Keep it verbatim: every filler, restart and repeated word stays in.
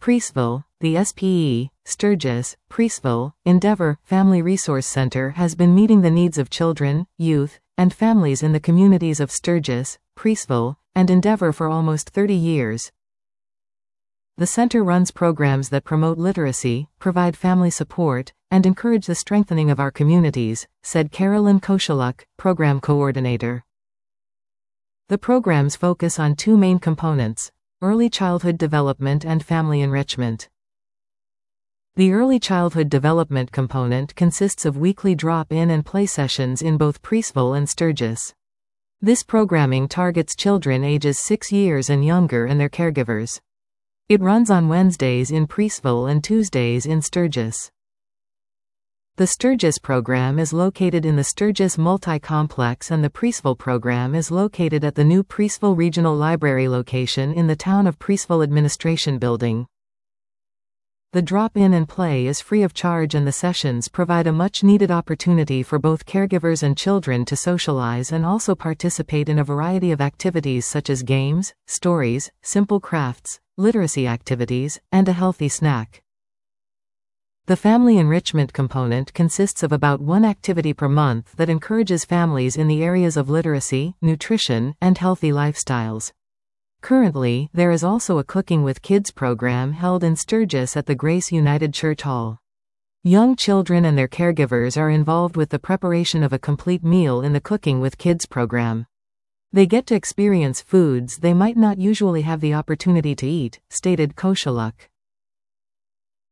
Priestville, the S P E, Sturgis, Priestville, Endeavor Family Resource Center has been meeting the needs of children, youth, and families in the communities of Sturgis, Priestville, and Endeavor for almost thirty years. The center runs programs that promote literacy, provide family support, and encourage the strengthening of our communities, said Carolyn Koshaluk, program coordinator. The programs focus on two main components: early childhood development and family enrichment. The early childhood development component consists of weekly drop-in and play sessions in both Priestville and Sturgis. This programming targets children ages six years and younger and their caregivers. It runs on Wednesdays in Priestville and Tuesdays in Sturgis. The Sturgis program is located in the Sturgis Multi-Complex, and the Priestville program is located at the new Priestville Regional Library location in the Town of Priestville Administration Building. The drop-in and play is free of charge, and the sessions provide a much-needed opportunity for both caregivers and children to socialize and also participate in a variety of activities such as games, stories, simple crafts, literacy activities, and a healthy snack. The family enrichment component consists of about one activity per month that encourages families in the areas of literacy, nutrition, and healthy lifestyles. Currently, there is also a Cooking with Kids program held in Sturgis at the Grace United Church Hall. Young children and their caregivers are involved with the preparation of a complete meal in the Cooking with Kids program. They get to experience foods they might not usually have the opportunity to eat, stated Koshaluk.